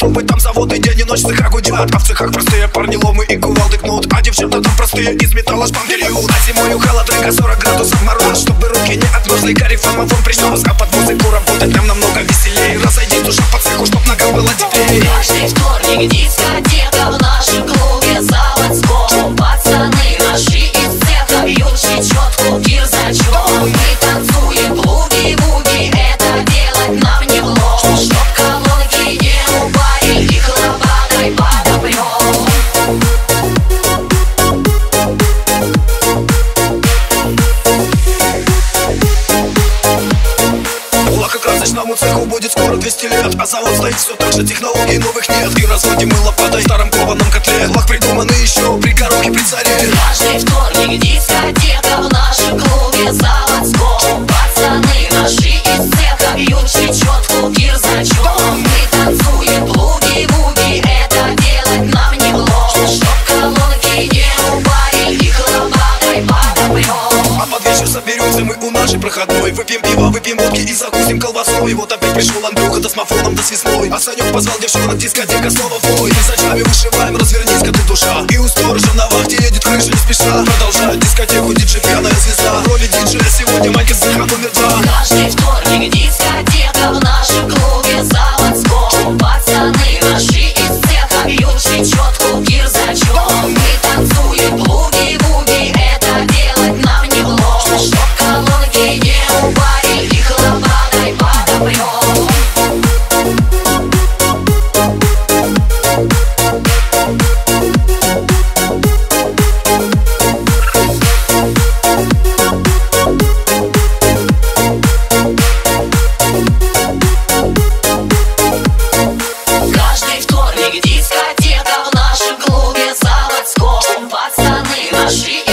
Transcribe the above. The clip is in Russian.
трубы, там заводы день и ночь в цехах гудят. А в цехах простые парни ломы и кувалды кнут, а девчата там простые из металла шпангель льют. А зимою холодрыга, 40 градусов мороз, чтобы руки не отмерзли, карифомофон пришлось. А под музыку работать нам намного веселее. Разойди душа по цеху, чтоб ногам было теплее. Каждый вторник дискотека в нашем клубе заводском. Пацаны наши из цеха бьют чечетку, кирзачок. Мы танцуем буги-буги, это делать нам не влом. Чтоб колонки не упали, их лопатой подопрем. Лакокрасочному цеху будет скоро 200 лет, а завод стоит все так же, технологий новых нет. И разводим мы лопатой в старом кованом котле. Лак придуманный еще при коробке при царе. Каждый вторник дискотека в нашем клубе заводском. Пацаны наши из цеха бьют чечетку, кирзачок. Мы танцуем буги-буги, это делать нам не влом. Чтоб колонки не упали, их лопатой подопрем. А под вечер соберемся мы у нашей проходной, выпьем пиво, выпьем водки и закусим колбасой. Вот опять пришел Андрюха до смофоном до свистной, а Санек позвал девчонок, дискотека снова в бой. Мы за чами вышиваем, развернись-ка ты, душа. И у сторожа на вахте едет крыша не спеша. Продолжает дискотеку диджей, пьяная звезда. В роли диджея сегодня Манька с цеха номер 2. Каждый вторник дискотека в нашем клубе заводском. Пацаны наши из цеха бьют чечетку, кирзачок. Мы танцуем буги-буги, это делать нам не влом. Чтоб колонки не упали, их лопатой подопрем. Каждый вторник дискотека в нашем клубе заводском. Пацаны наши